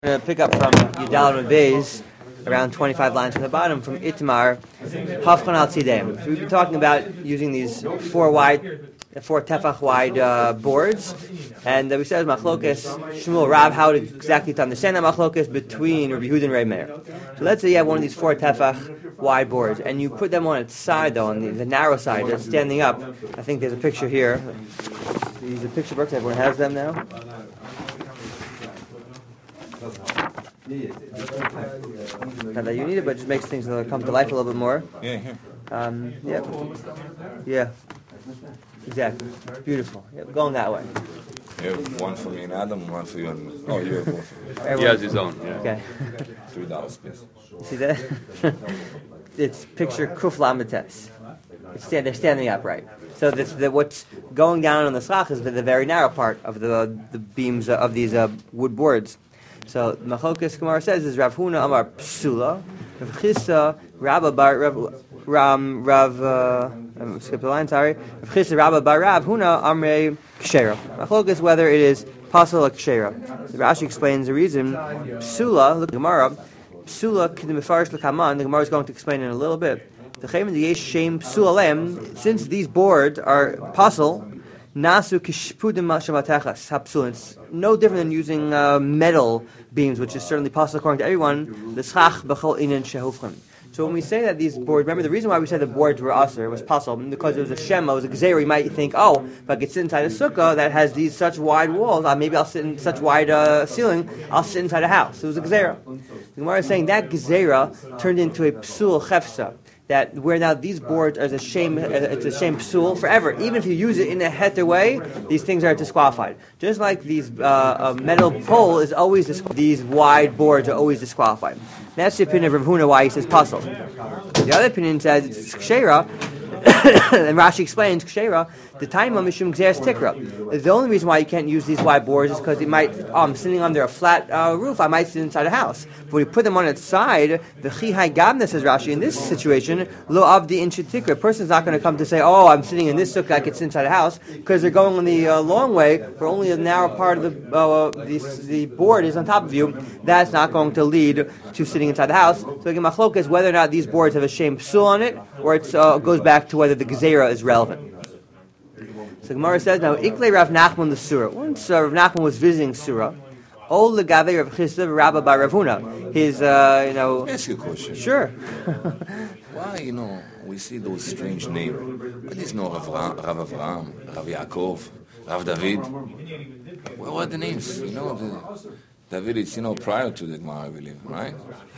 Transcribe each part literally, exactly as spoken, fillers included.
We're going to pick up from Yudal Beis, around twenty-five lines from the bottom, from Itmar, Hafchan al Tzidem. So we've been talking about using these four wide, four tefach wide uh, boards, and uh, we said Machlokes Shmuel Rab, how to exactly to understand that Machlokes between Rabbi Yehuda and Reb Meir. So let's say you have one of these four tefach wide boards, and you put them on its side, though, on the, the narrow side, that's standing up. I think there's a picture here. These are picture books. Everyone has them now. Not that you need it, but it just makes things uh, come to life a little bit more. Yeah, here. Um, yeah. Yeah. Exactly. Beautiful. Yeah, going that way. You have one for me and Adam, one for you and... Oh, you have one for me. He has his own. Yeah. Okay. Three dollars, please. See that? It's picture Kuf Lamites. It's stand, they're standing upright. So this, the, what's going down on the slach is the, the very narrow part of the the beams uh, of these uh, wood boards. So Machlokes Gemara says is Rav Huna Amar Psula, Rav Chisa Rabba Bar Rav Ram Rav uh, I skipped the line. Sorry, Rav Chisa Rabba Bar Rav Huna Amrei Kshera. Machlokes whether it is possible or Kshera. Rashi explains the reason. Psula, look at the Gemara. Psula K'demifarish L'Kaman. The Gemara is going to explain in a little bit. The Chayim the Yesh Shem Psulalem. Since these boards are apostle. Nasu kishpudim shamatachas hapsul. It's no different than using uh, metal beams, which is certainly possible according to everyone. The schach b'chol inen shehufrim. So when we say that these boards, remember the reason why we said the boards were aser was possible because it was a shema, it was a gzeira. You might think, oh, if I could sit inside a sukkah that has these such wide walls, uh, maybe I'll sit in such wide uh, ceiling. I'll sit inside a house. It was a gzeira. The Gemara is saying that gzeira turned into a psul chefsa. That where now these boards are a shame, it's a shame psul forever. Even if you use it in a heter way, these things are disqualified. Just like these uh, a metal pole is always dis- these wide boards are always disqualified. That's the opinion of Rav Huna why he says puzzle. The other opinion says it's kshera, and Rashi explains kshera. The time of mishum gzeres tikra. The only reason why you can't use these wide boards is because it might. Oh, I'm sitting under a flat uh, roof. I might sit inside a house. But when you put them on its side, the chihai gabna, says Rashi. In this situation, lo avdi incha tikra. A person's not going to come to say, "Oh, I'm sitting in this sukkah. I could sit inside a house," because they're going on the uh, long way, where only a narrow part of the uh, the, the board is on top of you. That's not going to lead to sitting inside the house. So again, machlok is whether or not these boards have a shame psul on it, or it uh, goes back to whether the gezerah is relevant. So Gemara says now, Ikle Rav Nachman the Surah. Once uh, Rav Nachman was visiting Surah, Ol Legave Rav Chisa Rabba Bar Rav Huna. His, uh, you know. Let me ask you a question. Sure. Why, you know, we see those strange names? What is no Rav, Ra- Rav Avraham, Rav Yaakov, Rav David? What are the names? You know, the, David is, you know, prior to the Gemara, I believe, right?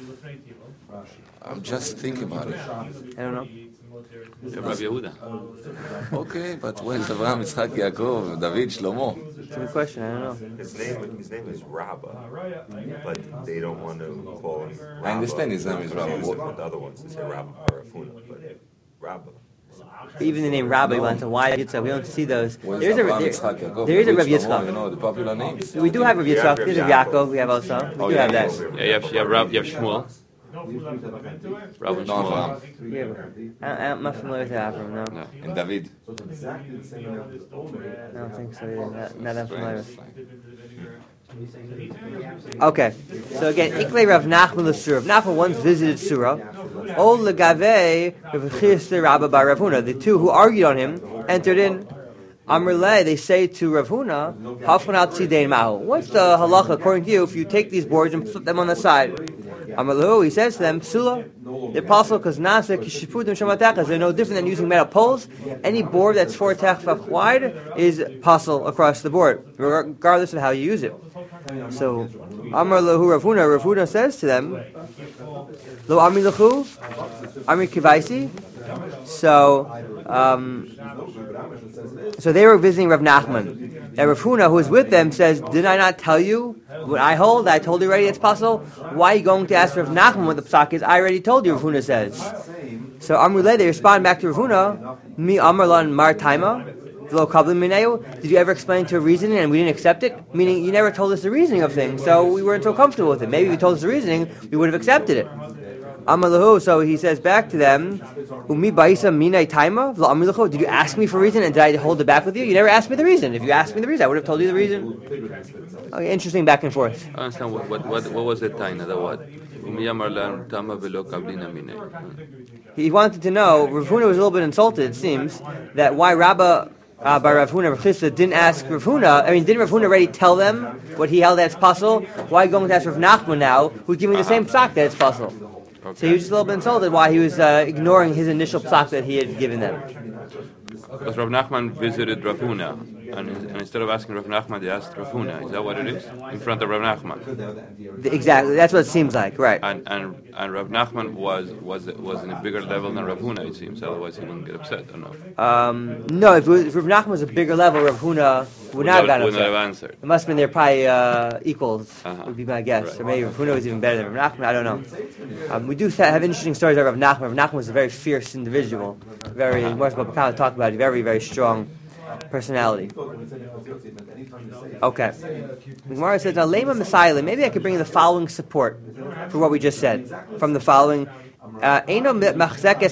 I'm just thinking about it. I don't know. Rabbi Yehuda. Okay, but well, Avraham, Yitzchak, Yaakov, David, Shlomo. It's a good question. I don't know. His name, his name is Rabba, but they don't want to call him Rabba. I understand his name is Rabba. Use it with the other ones to say Rabba or Afuna, but Rabba. Even the name Rabbi went to why Yitzchak. We don't see those. Where's There is a Avraham, there, Yitzchak, Yaakov, there is a David, Rav Shlomo, Yitzchak. You know, the popular names. We do have Rav Yitzchak. There's a Yaakov. We have also. We Oh, do yeah, have that. yes. Yeah, you have, you have, Rab, you have Shmuel. Rab and No, Shmuel. Avraham. Yeah, I, I'm not familiar with that Avram, no. No. And David. I don't think so either. Not, not that familiar with. Okay, so again, Ikle Rav Nachman l'Surah. Rav Nachman once visited Surah. Ol Legave Rav Chisa Rabba Bar Rav Huna. The two who argued on him entered in. Amrle, they say to Rav Huna, Hafchan al Tzidei Mahu. What's the halacha according to you if you take these boards and flip them on the side? Amrle, he says to them, Psula, they're possible because Nasa kishipudim shamatachas. They're no different than using metal poles. Any board that's four tefach wide is possible across the board, regardless of how you use it. So, Amar lahu Rav Huna, Rav Huna says to them, Lo Ami lahu, Ami kivaisi. So, um, so they were visiting Rav Nachman. And Rav Huna, who was with them, says, "Did I not tell you what I hold? I told you already it's possible. Why are you going to ask Rav Nachman what the psak is? I already told you." Rav Huna says. So Amruleh, they respond back to Rav Huna, "Mi Amarlan Mar Taima." Did you ever explain to a reasoning and we didn't accept it? Meaning, you never told us the reasoning of things, so we weren't so comfortable with it. Maybe if you told us the reasoning, we would have accepted it. Amalahu, so he says back to them, Umi Baisa Minai Taima, Amilahu, did you ask me for a reason and did I hold it back with you? You never asked me the reason. If you asked me the reason, I would have told you the reason. Okay, interesting back and forth. I understand what what what, what was the taina, the what? He wanted to know, Rav Huna was a little bit insulted, it seems, that why Rabbah uh, by Rav Huna, Rav Chisda didn't ask Rav Huna, I mean, didn't Rav Huna already tell them what he held as puzzle? Why going to ask Rav Nachman now, who's giving the same psak that it's puzzle? Okay. So he was just a little bit insulted why he was uh, ignoring his initial psak that he had given them. Because Rav Nachman visited Rav Huna, and, and instead of asking Rav Nachman, they asked Rav Huna. Is that what it is? In front of Rav Nachman. Exactly, that's what it seems like, right? And and, and Rav Nachman was was was in a bigger level than Rav Huna, it seems. Otherwise, he wouldn't get upset, or no? Um, no, if, if Rav Nachman was a bigger level, Rav Huna would not have gotten upset. Would not have answered. It must have been they're probably uh, equals, uh-huh. would be my guess. Right. Or maybe Rav Huna was even better than Rav Nachman. I don't know. Um, we do have interesting stories about Rav Nachman. Rav Nachman was a very fierce individual, very. Uh-huh. More about talk about it. Very very strong personality. Okay. The Gemara says, now, Lema Messiah, maybe I could bring you the following support for what we just said. From the following, Let's say you have a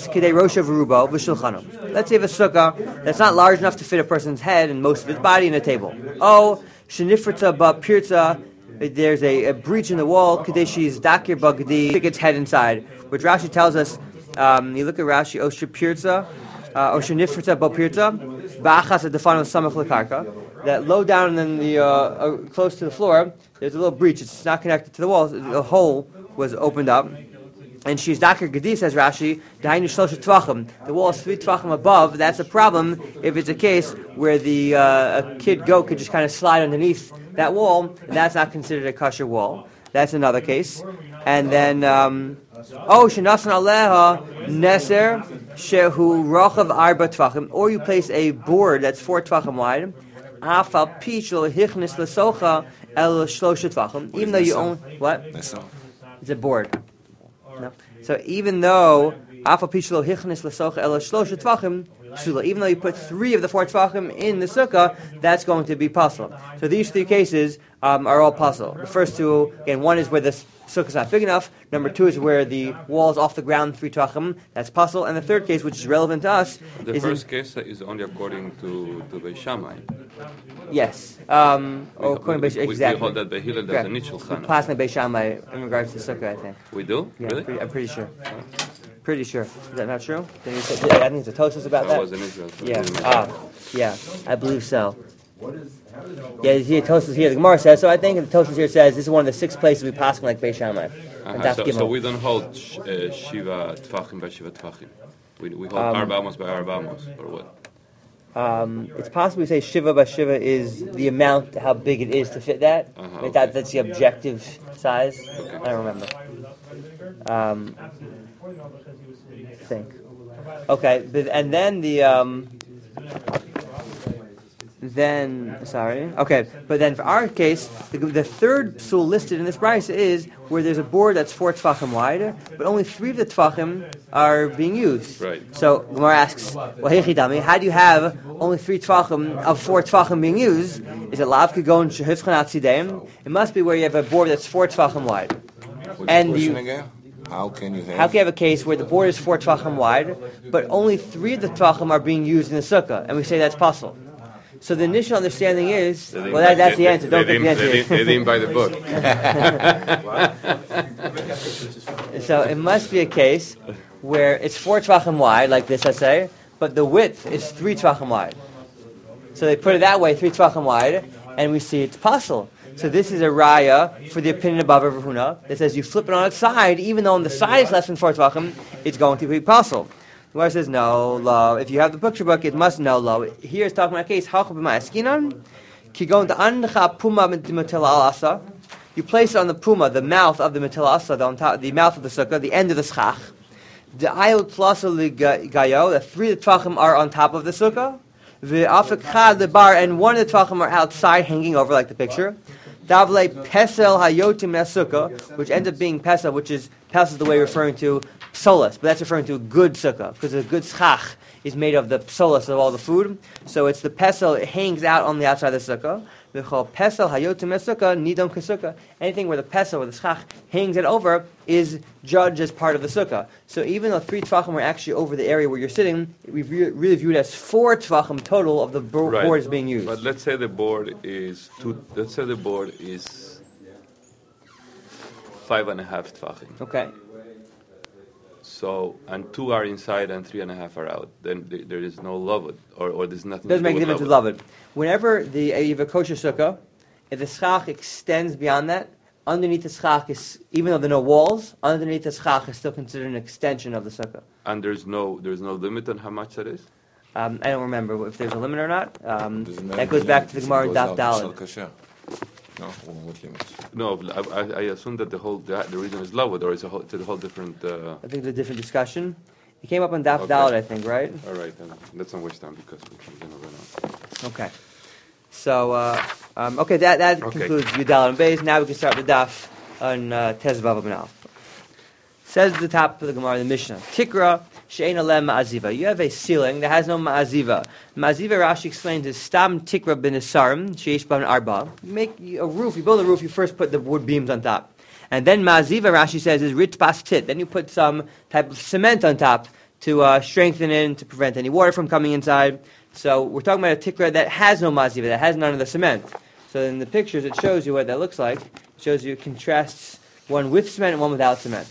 sukkah that's not large enough to fit a person's head and most of his body in a table. Oh, Shenifrita ba Pirza, there's a, a breach in the wall, Kadeshis Dakir Bagdi, stick its head inside. Which Rashi tells us, um, you look at Rashi, O Shapirza, uh, O Shenifrita ba Pirza, Ba'achas Adafano Samach Lakarka, that low down and the uh, uh, close to the floor, there's a little breach. It's not connected to the wall. A hole was opened up. And she's Dakar Gedi, says Rashi, the wall is three tvachim above. That's a problem if it's a case where the uh, a kid goat could just kind of slide underneath that wall, and that's not considered a kosher wall. That's another case. And then, um, oh, shenasan aleha neser shehu rochav arba tvachim, or you place a board that's four tvachim wide, afal pichlo hichnis lesocha el shlosha tvachim, even though you own, what? It's a board. No. So even though even though you put three of the four tvachim in the sukkah, that's going to be possible. So these three cases um, are all possible. The first two, again, one is where the sukkah is not big enough. Number two is where the wall is off the ground, three tvachim. That's possible. And the third case, which is relevant to us, the is first in, case is only according to to Beis Shammai. Yes. Um, we, or according we, to Beis, exactly. We hold that Beis Hillel does a nichul chana. Plasma Beis Shammai in regards to sukkah, I think. We do? Yeah, really? Pretty, I'm pretty sure. Pretty sure. Is that not true? I think it's a Tosfos about that. I was in Israel. So yeah. Ah, yeah. I believe so. Yeah, here Tosfos here. The Gemara says so. I think the Tosfos here says this is one of the six places we pass like Beis Shammai. Uh-huh. So, so we don't hold sh- uh, shiva tvachim by shiva tvachim. We we hold um, arba amos by arba amos, or what? Um, it's possible to say shiva by shiva is the amount, how big it is to fit that. Uh-huh, I mean, okay. that that's the objective size. Okay. I don't remember. Um, I think. Okay, but, and then the um, then sorry. Okay, but then for our case, the, the third psul listed in this price is where there's a board that's four tefachim wide, but only three of the tefachim are being used. Right. So Gemara asks, "Well, hey Chidami, how do you have only three tefachim of four tefachim being used? Is it lav kagon shehifchan atzideim? It must be where you have a board that's four tefachim wide." What's and the you. Again? How can you have? How can you have a case where the board is four tvachim wide, but only three of the tvachim are being used in the sukkah, and we say that's possible? So the initial understanding is, well, that, that's the answer. Don't think the answer is. They didn't buy the book. So it must be a case where it's four tvachim wide, like this, I say, but the width is three tvachim wide. So they put it that way, three tvachim wide, and we see it's possible. So this is a raya for the opinion above Rav Huna that says you flip it on its side, even though on the side is less than four tvachim, it's going to be possible. The Gemara says no, lo. If you have the picture book, it must know lo. Here it's talking about a case halcha b'ma'askinan ki going to ancha puma mitila alasa. You place it on the puma, the mouth of the mitila asa, the on top, the mouth of the sukkah, the end of the schach. The ayil plasa gayo. The three tvachim are on top of the sukkah. The afik the bar, and one of the tvachim are outside, hanging over, like the picture. Davle pesel hayotim sukkah, which ends up being pesel, which is pesel is the way referring to psolas, but that's referring to a good sukkah, because a good schach is made of the psolas of all the food. So it's the pesel, it hangs out on the outside of the sukkah. V'chol pesel hayotim esukah nidon kesukah. Anything where the pesel or the schach hangs it over is judged as part of the sukkah. So even though three tvachim are actually over the area where you're sitting, we re- really view it as four tvachim total of the bo- Right. boards being used. But let's say the board is two. Let's say the board is five and a half tvachim. Okay. So and two are inside and three and a half are out. Then th- there is no lavud, or or there's nothing. Doesn't to make a do difference with lavud. lavud. Whenever the uh, you have a kosher sukkah, if the schach extends beyond that, underneath the schach is, even though there are no walls, underneath the schach is still considered an extension of the sukkah. And there's no there's no limit on how much that is. Um, I don't remember if there's a limit or not. Um, Doesn't matter that goes the back to limit, the Gemara it in goes Daf out Daled. to Shal Kasher. No, or what limit? No, I, I, I assume that the whole the, the reason is lavud, or it's a whole, it's a whole different. Uh, I think it's a different discussion. It came up on Daf Okay. Daled, I think, right? all right, then let's not waste time because we're going to run out. Okay. So, uh, um, okay, that, that Okay. concludes Yudal and Beis. Now we can start the Daf on uh, Tezvav and Alf. Says the top of the Gemara, the Mishnah, Tikra she'ein alem ma'aziva. You have a ceiling that has no ma'aziva. Ma'aziva, Rashi explains, is stam tikra b'nesarim she'esh b'an arba. You make a roof, you build a roof, you first put the wood beams on top. And then ma'aziva, Rashi says, is ritbas tit. Then you put some type of cement on top to uh, strengthen it, to prevent any water from coming inside. So we're talking about a tikra that has no ma'aziva, that has none of the cement. So in the pictures, it shows you what that looks like. It shows you, it contrasts one with cement and one without cement.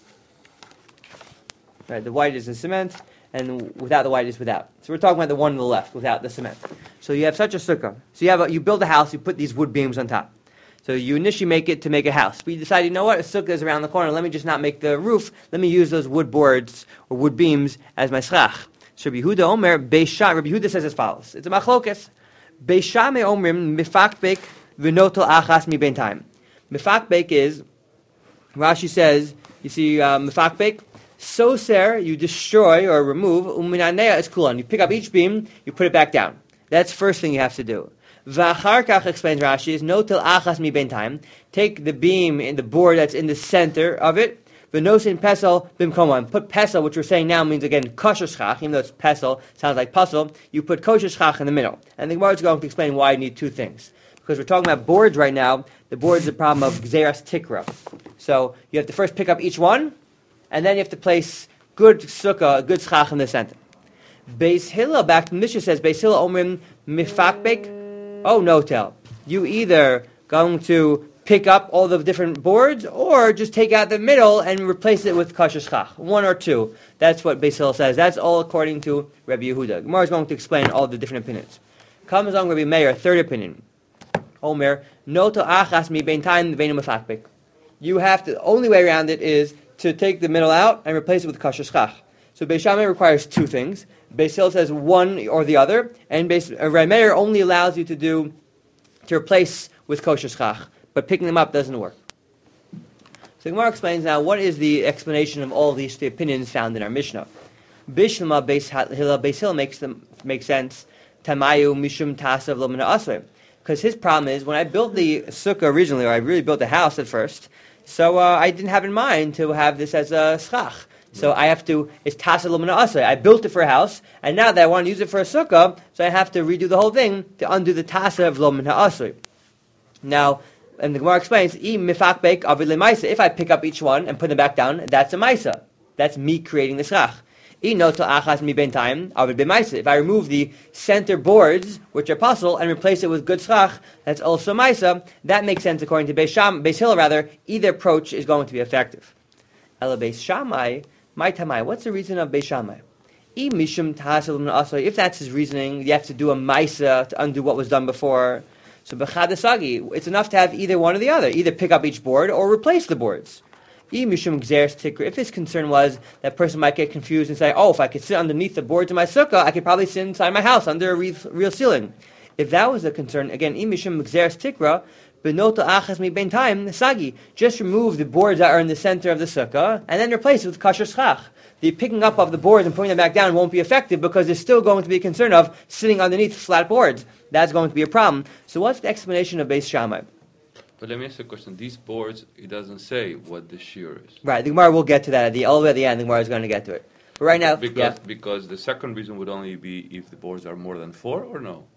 Right, the white is in cement, and without the white is without. So we're talking about the one on the left, without the cement. So you have such a sukkah. So you have a, you build a house, you put these wood beams on top. So you initially make it to make a house. But you decide, you know what, a sukkah is around the corner. Let me just not make the roof. Let me use those wood boards or wood beams as my schach. So Rabbi Yehuda Omer, Beisha, Rabbi Yehuda says as follows. It's a machlokes. Beisha me omrim mifakbek v'notel achas mi ben time. Mifakbek is, Rashi says, you see uh, mifakbek, soser, you destroy or remove, uminanea is kulan. You pick up each beam, you put it back down. That's the first thing you have to do. V'achar kach, explains Rashi, is notel achas mi ben time. Take the beam in the board that's in the center of it, v'nosin pesel bimkoma, and put pesel, which we're saying now means again kosher schach, even though it's pesel, sounds like puzzle, you put kosher schach in the middle. And the Gemara is going to explain why you need two things. Because we're talking about boards right now, the board is the problem of gzeras tikra. So you have to first pick up each one, and then you have to place good sukkah, a good schach in the center. Beis Hillel, back to the Mishnah says, Beis Hillel omrim mifakbek, oh no tell. You either going to pick up all the different boards, or just take out the middle and replace it with kosher schach. One or two. That's what Beis Hillel says. That's all according to Rabbi Yehuda. Gemara is going to explain all the different opinions. Comes along Rabbi Meir, third opinion. Omer, no to achas mi bein time veinu mifakbek. You have to, the only way around it is to take the middle out and replace it with kosher schach. So Beis Shammai requires two things. Beis Hillel says one or the other, and Beis uh, Rabbi Meir only allows you to do to replace with kosher schach, but picking them up doesn't work. So Gemara explains now what is the explanation of all these three opinions found in our Mishnah. Bishlama Beis Hillel, Beis Hillel makes them make sense. Tamayu mishum tasav lo mina asrei. Because his problem is, when I built the sukkah originally, or I really built the house at first, so uh, I didn't have in mind to have this as a schach. So I have to, it's tasa l'mina asay. I built it for a house, and now that I want to use it for a sukkah, so I have to redo the whole thing to undo the tasa of l'mina asay. Now, and the Gemara explains, I mifakbek avid lemaisa. If I pick up each one and put them back down, that's a maisa. That's me creating the schach. I noto achas mi ben time avid b'maisa. If I remove the center boards, which are possible, and replace it with good schach, that's also maisa. That makes sense according to Beis Sham, Beis Hillel rather. Either approach is going to be effective. Ela Beis Shammai, my tamai. What's the reason of Beis Shammai? I mishum tahasil asay. If that's his reasoning, you have to do a maisa to undo what was done before. So b'chadasagi, it's enough to have either one or the other. Either pick up each board or replace the boards. If his concern was that person might get confused and say, oh, if I could sit underneath the boards of my sukkah, I could probably sit inside my house under a real, real ceiling. If that was the concern, again, tikra, sagi, just remove the boards that are in the center of the sukkah and then replace it with kosher schach. The picking up of the boards and putting them back down won't be effective because there's still going to be a concern of sitting underneath flat boards. That's going to be a problem. So what's the explanation of Beis Shammai? But let me ask you a question. These boards, it doesn't say what the shear is. Right, the Gemara will get to that at the all the way at the end. The Gemara is going to get to it. But right now, because yeah. because the second reason would only be if the boards are more than four, or no?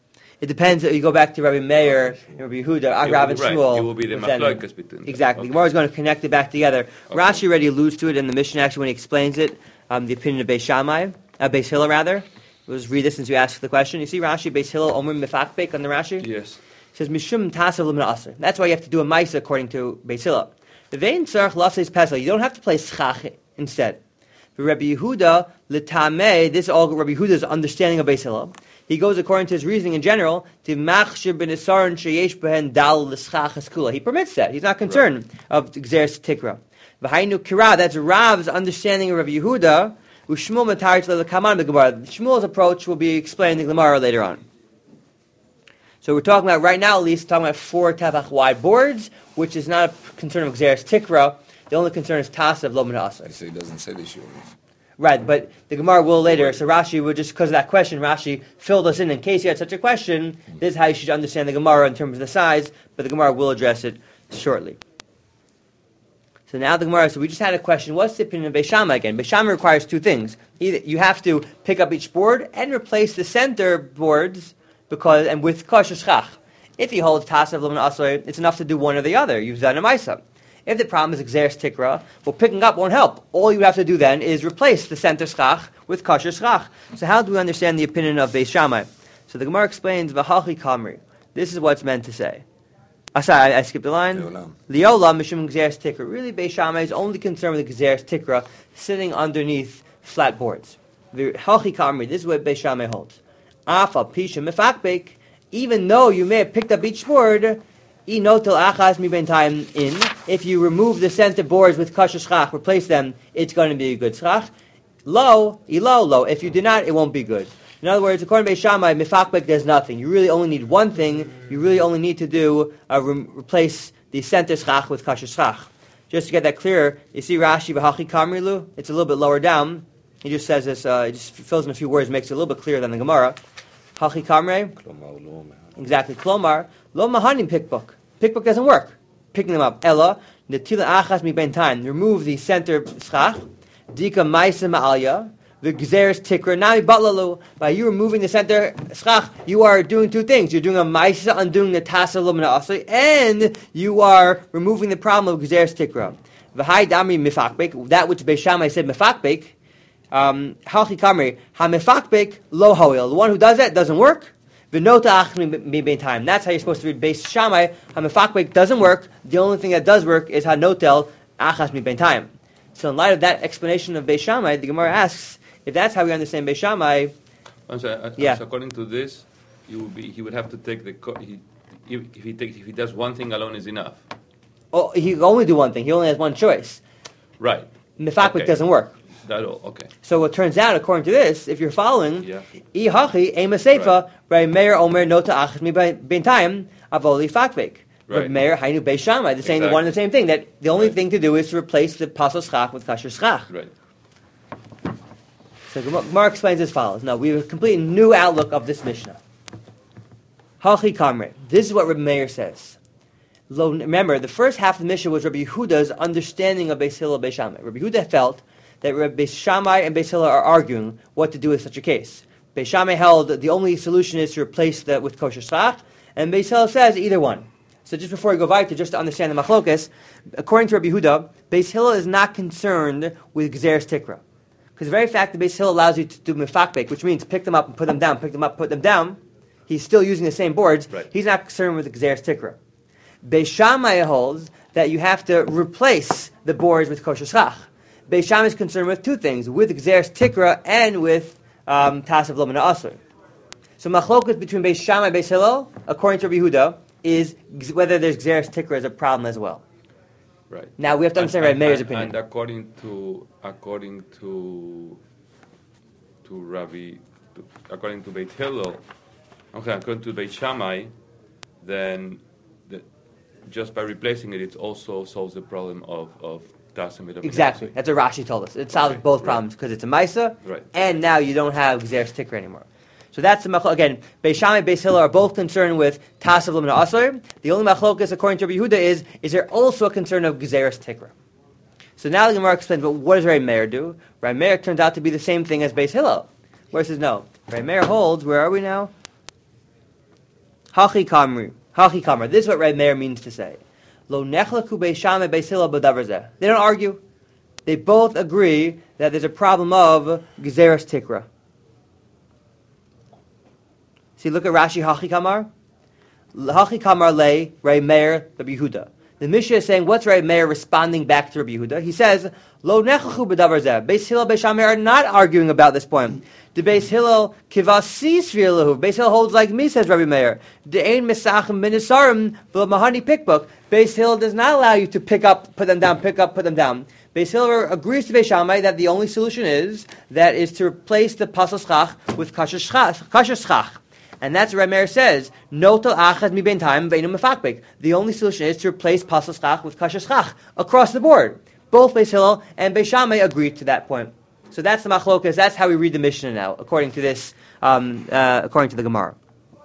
It depends. You go back to Rabbi Meir and Rabbi Yehuda, Rav and right. Shmuel. It will be the then- machlokas between them. Exactly. Okay. Gemara is going to connect it back together. Okay. Rashi already alludes to it in the Mishnah, actually, when he explains it, um, the opinion of Beis Shammai, uh, Beis Hillel, rather. Let's read this since you asked the question. You see Rashi, Beis Hillel, Omer Mefakbek on the Rashi? Yes. It says, Mishum Tasav L'min Aser. That's why you have to do a Maisa according to Beis Hillel. The Vein Tzarech Lases Pesach. You don't have to play Schach instead. For Rabbi Yehuda, L'tameh, this is all Rabbi Yehuda's understanding of Beis Hillel. He goes according to his reasoning in general to machshir b'nisaron sheyesh behen dal l'schachas kula. He permits that. He's not concerned right. of Gzeres Tikra. V'hainu kira, that's Rav's understanding of Rabbi Yehuda. U'shmuel mataritz le'kaman b'gemara. Shmuel's approach will be explained in the Gemara later on. So we're talking about, right now at least, talking about four tefach wide boards, which is not a concern of Gzeres Tikra. The only concern is Tasav lo min ha'asar. I say it doesn't say this year. Right, but the Gemara will later. So Rashi would just because of that question, Rashi filled us in in case you had such a question. This is how you should understand the Gemara in terms of the size, but the Gemara will address it shortly. So now the Gemara. So we just had a question. What's the opinion of Beis Shammai again? Beis Shammai requires two things. Either you have to pick up each board and replace the center boards because and with kosher schach. If he holds tasav l'min asor, it's enough to do one or the other. You've done a ma'isa. If the problem is Gzeres Tikra, well, picking up won't help. All you have to do then is replace the center schach with kosher schach. So how do we understand the opinion of Beis Shammai? So the Gemara explains, V'halchi kamri. This is what it's meant to say. Ah, sorry, I, I skipped the line. Liolam mishum Gzeres Tikra. Really, Beis Shammai is only concerned with Gzeres Tikra sitting underneath flat boards. V'halchi kamri. This is what Beis Shammai holds. Afa pisha mefakbek. Even though you may have picked up each board, if you remove the center boards with kosher schach, replace them, it's going to be a good schach. Low, ilo, low. If you do not, it won't be good. In other words, according to Beis Shammai, mifakbek does nothing. You really only need one thing. You really only need to do uh, re- replace the center schach with kosher schach. Just to get that clearer, you see Rashi v'hachi kamrilu. It's a little bit lower down. He just says this. Uh, he just fills in a few words, makes it a little bit clearer than the Gemara. Hachi kamre. Exactly. Klomar. Lo mahanim pickbook. Pickbook doesn't work. Picking them up. Ella, netila achas mi ben time. Remove the center schach. Dika maisa ma'alya. The gzeres tikra. Nami batlalu. By you removing the center schach, you are doing two things. You're doing a maisa, undoing the tasa lumina asli, and you are removing the problem of gzeres tikra. V'hai dami mifakbek. That which Beis Shammai said mifakbek. Um, Halchi kamri. Ha mifakbek lo hoil. The one who does that doesn't work. That's how you're supposed to read Beis Shammai. Hamefakbek doesn't work. The only thing that does work is hanotel achas mi beintaim. So in light of that explanation of Beis Shammai, the Gemara asks, if that's how we understand Beis Shammai, I'm sorry, uh, yeah. So according to this, you would be, he would have to take the co- he, if, if he takes if he does one thing alone is enough. Oh, he can only do one thing. He only has one choice. Right. Mefakbek okay. doesn't work. That all, okay. So it turns out, according to this, if you're following, yeah. Ihachi ema seifa by Meir Omer nota achas mi beintaim avoli fakbek. Right. Meir hainu Beis Shammai. They're saying exactly. the one and the same thing. That the only right. thing to do is to replace the pasol schach with kasher schach. Right. So Gemara explains as follows. Now we have a completely new outlook of this Mishnah. Hachi kamre. This is what Rabbi Meir says. Remember, the first half of the Mishnah was Rabbi Yehuda's understanding of Beis Hillel Beis Shammai. Rabbi Yehuda felt that Beis Shammai and Beis Hillel are arguing what to do with such a case. Beis Shammai held that the only solution is to replace that with kosher schach, and Beis Hillel says either one. So just before we go weiter, just to understand the machlokas, according to Rabbi Yehuda, Beis Hillel is not concerned with Gzeres Tikra. Because the very fact that Beis Hillel allows you to do mefakbek, which means pick them up and put them down, pick them up, put them down, he's still using the same boards, right. He's not concerned with Gzeres Tikra. Beis Shammai holds that you have to replace the boards with kosher schach. Beis Shammai is concerned with two things, with Gzeres Tikra and with um, Tasav lo min ha'asur. So machlokas between Beis Shammai and Beis Hillel, according to Rabbi Yehuda, is whether there's Gzeres Tikra as a problem as well. Right. Now we have to understand Rabbi Meir's opinion. And according to according to to Rabbi, to, according to Beit Hillel, okay, according to Beis Shammai, then the, just by replacing it, it also solves the problem of of Exactly. That's what Rashi told us. It solves okay. both right. problems because it's a Maisa, right. and now you don't have Gzeres Tikra anymore. So that's the machlok. Again, Beis Shammai and Beis Hillel are both concerned with Tasav l'min ha'asor. The only machlokas, according to Rabbi Yehuda, is is there also a concern of Gzeres Tikra? So now the Gemara explains, but what does Rabbi Meir do? Rabbi Meir turns out to be the same thing as Beis Hillel. Where it says no. Rabbi Meir holds, where are we now? Hachi kamri, hachi kamar. This is what Reb Meir means to say. Lo nechlaku beis Shammai beis Hillel b'davar zeh. They don't argue. They both agree that there's a problem of gezeres tikra. See, look at Rashi hachi kamar. Hachi kamar le Reb Meir Rabbi Yehuda. The Mishnah is saying, what's Reb Meir responding back to Rabbi Yehuda? He says, Lo nechachu b'davar zeh. Beis Hillel, Beis Shammai are not arguing about this point. The Beis Hillel kivasi svilahu. Beis Hillel holds like me, says Rabbi Meir. The ein misachim b'nisarim v'lamahani pickbook. Beis Hillel does not allow you to pick up, put them down, pick up, put them down. Beis Hillel agrees to Beis Shammai that the only solution is that is to replace the pasal schach with kasher schach. And that's what Reb Meir says, Notel achad mi ben time ve'inu mefakbek. The only solution is to replace pasal schach with kasher schach across the board. Both Beis Hillel and Beis Shammai agree to that point. So that's the machlokas. That's how we read the Mishnah now, according to this, um, uh, according to the Gemara.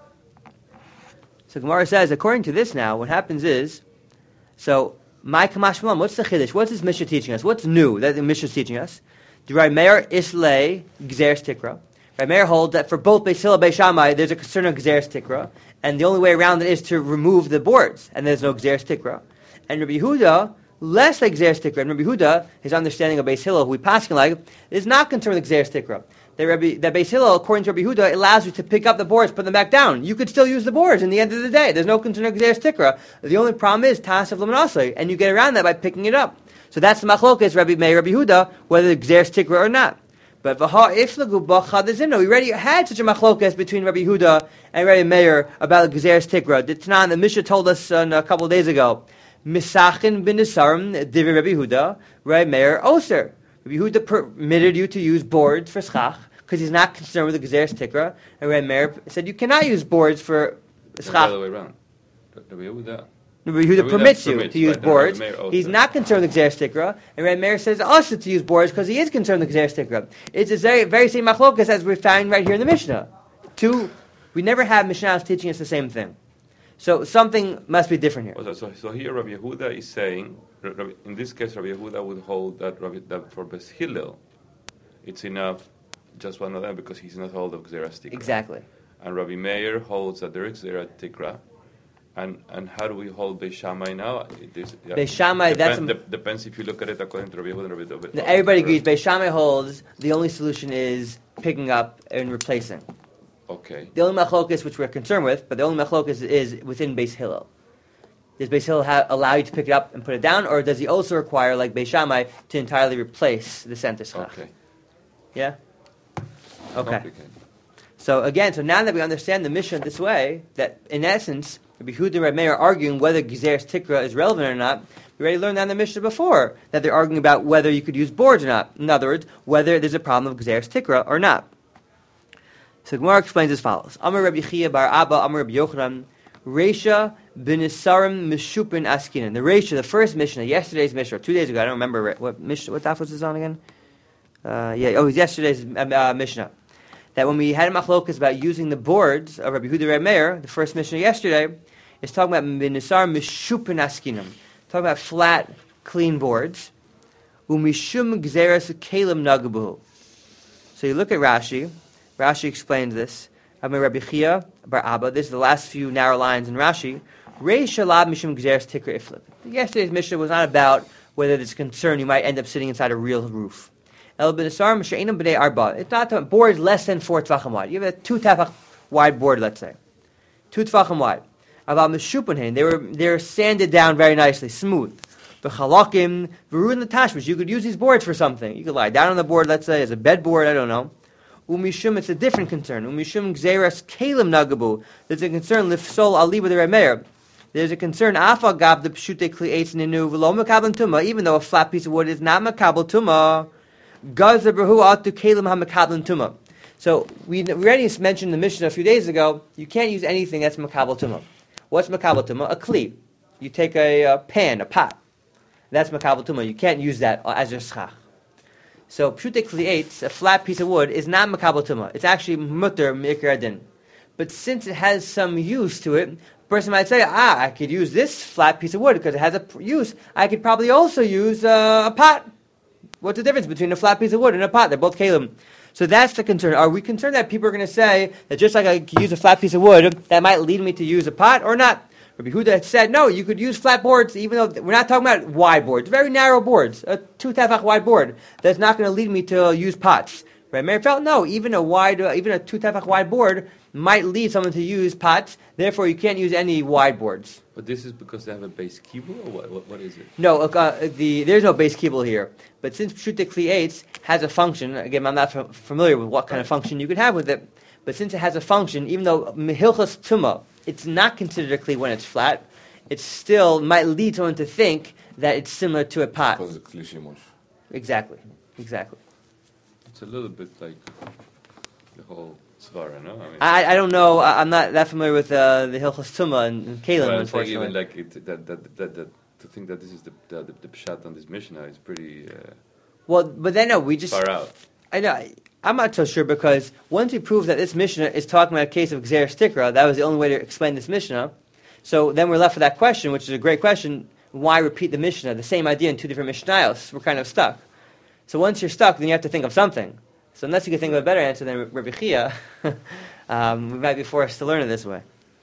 So Gemara says, according to this now, what happens is, so my kamash malam. What's the chiddush? What's this Mishnah teaching us? What's new that the Mishnah is teaching us? The Reb Meir islay gzeres tikra. Reb Meir holds that for both Beis Hillel and Beis Shammai, there's a concern of Gzeres Tikra, and the only way around it is to remove the boards, and there's no Gzeres Tikra. And Rabbi Yehuda, less like Gzeres Tikra, and Rabbi Yehuda, his understanding of Beis Hillel, who we pass like, is not concerned with Gzeres Tikra. That, Rabbi, that Beis Hillel, according to Rabbi Yehuda, allows you to pick up the boards, put them back down. You could still use the boards in the end of the day. There's no concern of Gzeres Tikra. The only problem is Tasav Lamanasai, and you get around that by picking it up. So that's the machlokas, Rabbi Meir, Rabbi Yehuda, whether Gzeres Tikra or not. But v'ha iflagu b'chadazimno. We already had such a machlokas between Rabbi Yehuda and Rabbi Meir about Gezeres Tikra. The Tanan, the Mishnah told us uh, a couple of days ago, Misachin bin Nisarim divi Rabbi Yehuda, Rabbi Meir oser. Rabbi Yehuda permitted you to use boards for schach because he's not concerned with the Gezeres Tikra, and Rabbi Meir said you cannot use boards for schach. The other way around. Rabbi Yehuda. Rabbi Yehuda permits you permits, to use right, boards. He's not concerned with Gzeres Tikra. And Rabbi Meir says also to use boards because he is concerned with Gzeres Tikra. It's the very, very same machlokas as we find right here in the Mishnah. Two, we never have Mishnahs teaching us the same thing. So something must be different here. So, so, so here Rabbi Yehuda is saying, Rabbi, in this case Rabbi Yehuda would hold that, Rabbi, that for Beis Hillel, it's enough just one of them because he's not hold of Gzeres Tikra. Exactly. And Rabbi Meir holds that there is Gzeres Tikra. And and how do we hold Beis Shammai now? It is, yeah, Beis Shammai, depend, that's... de- depends if you look at it according to Rabbi Yehuda and Rabbi Dovid. Now, everybody agrees Beis Shammai holds the only solution is picking up and replacing. Okay. The only machlokas which we're concerned with, but the only machlokas is within Beis Hillel. Does Beis Hillel ha- allow you to pick it up and put it down, or does he also require, like Beis Shammai, to entirely replace the center schach? Okay. Yeah? Okay. Complicated. So again, so now that we understand the Mishnah this way, that in essence, Rabbi Yehuda and Rabbi Meir are arguing whether Gezeres Tikra is relevant or not. We already learned that in the Mishnah before, that they're arguing about whether you could use boards or not. In other words, whether there's a problem of Gezeres Tikra or not. So Gemara explains as follows. Amar Rabbi Chia bar Abba, Amar Rabbi Yochanan, Reisha b'nisarim mishupin askinan. The Reisha, the first Mishnah, yesterday's Mishnah, or two days ago, I don't remember what Mishnah, what daf was this on again? Uh, yeah, oh, it was yesterday's uh, Mishnah. That when we had a machlokas about using the boards of Rabbi Yehuda and Rabbi Meir, the first Mishnah yesterday, is talking about b'nisar mishupin askinan. Talking about flat, clean boards. Umishum gzeres kelim nagabuhu. So you look at Rashi. Rashi explains this. Amar Rabbi Chia bar Abba. This is the last few narrow lines in Rashi. Rei shalab mishum gzeres tikra iflik. Yesterday's Mishnah was not about whether there's concern you might end up sitting inside a real roof. El b'nisar m'she'enam b'nei arba. It's not about boards less than four tvachim wide. You have a two tefach wide board, let's say, two tvachim wide. About mishupanhin, they were they were sanded down very nicely, smooth. V'chalakim v'ruin l'tashmish. You could use these boards for something. You could lie down on the board, let's say, as a bed board. I don't know. Umishum, it's a different concern. Umishum gzeras kalim nagabu. There's a concern lifsol ali with the remeir. There's a concern afagab the pshute kli'etz ninu v'lo makabel tuma. Even though a flat piece of wood is not makabel tuma, gazabrahu atu kalim hamakabel tuma. So we, we already mentioned in the Mishnah a few days ago. You can't use anything that's makabel tuma. What's makabel tuma? A kli. You take a, a pan, a pot. That's makabel tuma. You can't use that as your schach. So pshute kli'etz, a flat piece of wood, is not makabel tuma. It's actually mutter me'ikar adin. But since it has some use to it, a person might say, ah, I could use this flat piece of wood because it has a use. I could probably also use uh, a pot. What's the difference between a flat piece of wood and a pot? They're both kalim. So that's the concern. Are we concerned that people are going to say that just like I can use a flat piece of wood, that might lead me to use a pot or not? Rabbi Huda said, no, you could use flat boards, even though we're not talking about wide boards, very narrow boards, a two tefach wide board. That's not going to lead me to use pots. Rabbi Meir felt, no, even a wide, uh, even a two tefach wide board might lead someone to use pots. Therefore, you can't use any wide boards. But this is because they have a base kibble, or what, what, what is it? No, uh, the there's no base kibble here. But since Pshuta Kli Eitz has a function, again, I'm not f- familiar with what kind of function you could have with it, but since it has a function, even though Mehilchas Tumah, it's not considered a Kli when it's flat, it still might lead someone to think that it's similar to a pot. Because it's Kli Shimush. Exactly, exactly. It's a little bit like the whole svara, no? I mean, I, I don't know, I, I'm not that familiar with uh, the Hilchas Tumah and, and Kalim, well, I'm saying unfortunately. even like it, that, that, that, that, to think that this is the the, the, the pshat on this Mishnah is pretty uh, Well, but then no, we just... far out. I know. I'm not so sure because once we prove that this Mishnah is talking about a case of Gzeir Stikra, that was the only way to explain this Mishnah. So then we're left with that question, which is a great question. Why repeat the Mishnah, the same idea in two different Mishnayos? We're kind of stuck. So once you're stuck, then you have to think of something. So unless you can think of a better answer than Rabbi Chia, um, we might be forced to learn it this way.